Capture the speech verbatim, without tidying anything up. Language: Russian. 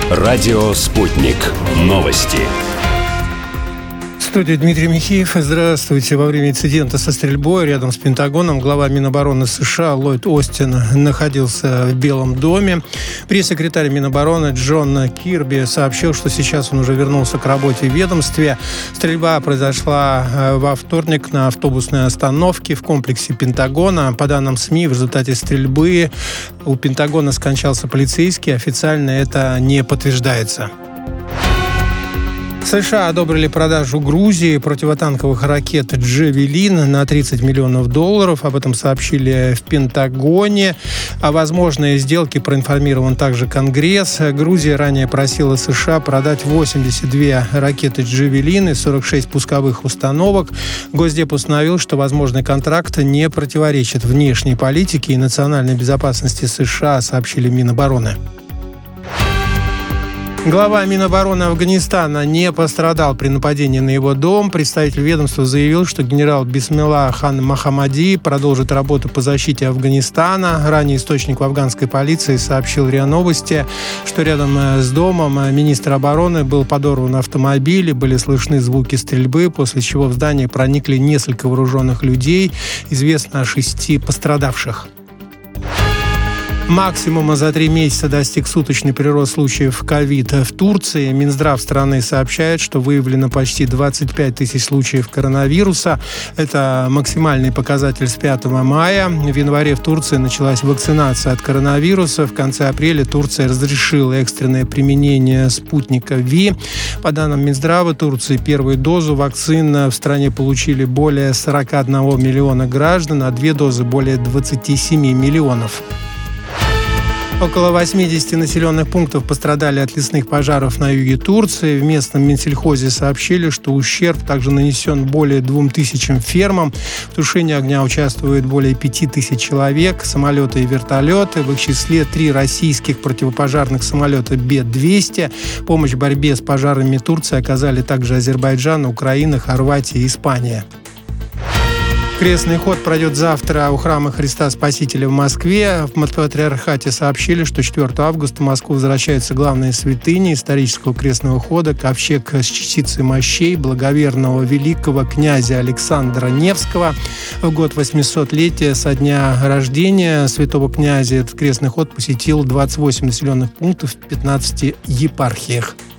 Радио «Спутник». Новости. В студии Дмитрий Михеев. Здравствуйте. Во время инцидента со стрельбой рядом с Пентагоном глава Минобороны США Ллойд Остин находился в Белом доме. Пресс-секретарь Минобороны Джон Кирби сообщил, что сейчас он уже вернулся к работе в ведомстве. Стрельба произошла во вторник на автобусной остановке в комплексе Пентагона. По данным СМИ, в результате стрельбы у Пентагона скончался полицейский. Официально это не подтверждается. США одобрили продажу Грузии противотанковых ракет «Джавелин» на тридцать миллионов долларов. Об этом сообщили в Пентагоне. О возможной сделке проинформирован также Конгресс. Грузия ранее просила США продать восемьдесят две ракеты «Джавелин» и сорок шесть пусковых установок. Госдеп установил, что возможный контракт не противоречит внешней политике и национальной безопасности США, сообщили Минобороны. Глава Минобороны Афганистана не пострадал при нападении на его дом. Представитель ведомства заявил, что генерал Бисмилла хан Мохаммади продолжит работу по защите Афганистана. Ранее источник в афганской полиции сообщил РИА Новости, что рядом с домом министра обороны был подорван автомобиль, и были слышны звуки стрельбы, после чего в здание проникли несколько вооруженных людей. Известно о шести пострадавших. Максимума за три месяца достиг суточный прирост случаев ковид в Турции. Минздрав страны сообщает, что выявлено почти двадцать пять тысяч случаев коронавируса. Это максимальный показатель с пятого мая. В январе в Турции началась вакцинация от коронавируса. В конце апреля Турция разрешила экстренное применение спутника Ви. По данным Минздрава Турции, первую дозу вакцин в стране получили более сорок один миллиона граждан, а две дозы более двадцать семь миллионов. Около восемьдесят населенных пунктов пострадали от лесных пожаров на юге Турции. В местном Минсельхозе сообщили, что ущерб также нанесен более двум тысячам фермам. В тушении огня участвует более пяти тысяч человек, самолеты и вертолеты. В их числе три российских противопожарных самолета Бе двести. Помощь в борьбе с пожарами Турции оказали также Азербайджан, Украина, Хорватия и Испания. Крестный ход пройдет завтра у храма Христа Спасителя в Москве. В Патриархате сообщили, что четвёртого августа в Москву возвращается главная святыня исторического крестного хода — ковчег с частицей мощей благоверного великого князя Александра Невского. В год восьмисотлетия со дня рождения святого князя этот крестный ход посетил двадцать восемь населенных пунктов в пятнадцати епархиях.